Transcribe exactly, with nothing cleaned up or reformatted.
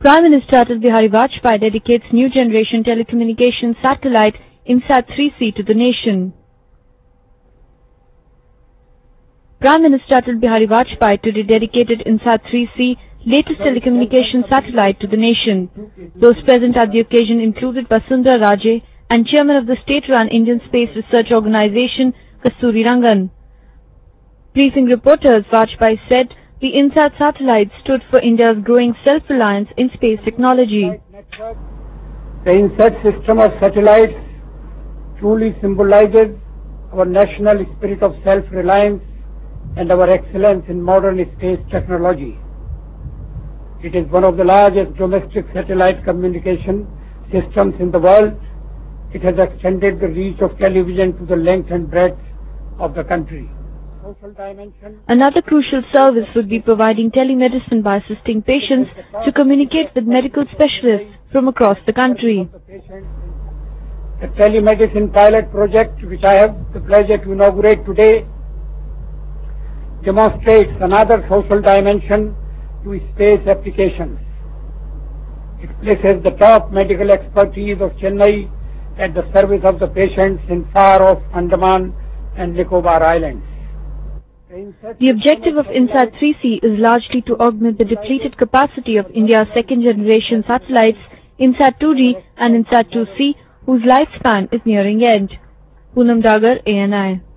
Prime Minister Atal Bihari Vajpayee dedicates new generation telecommunications satellite INSAT three C to the nation. Prime Minister Atal Bihari Vajpayee today dedicated INSAT three C, latest telecommunications satellite, to the nation. Those present at the occasion included Vasundhara Raje and Chairman of the state-run Indian Space Research Organisation, Kasturi Rangan. Briefing reporters, Vajpayee said the INSAT satellite stood for India's growing self-reliance in space technology. The INSAT system of satellites truly symbolizes our national spirit of self-reliance and our excellence in modern space technology. It is one of the largest domestic satellite communication systems in the world. It has extended the reach of television to the length and breadth of the country. Another crucial service would be providing telemedicine by assisting patients to communicate with medical specialists from across the country. The telemedicine pilot project, which I have the pleasure to inaugurate today, demonstrates another social dimension to space applications. It places the top medical expertise of Chennai at the service of the patients in far-off Andaman and Nicobar Islands. The objective of INSAT three C is largely to augment the depleted capacity of India's second-generation satellites, INSAT two D and INSAT two C, whose lifespan is nearing end. Poonam Dagar, A N I.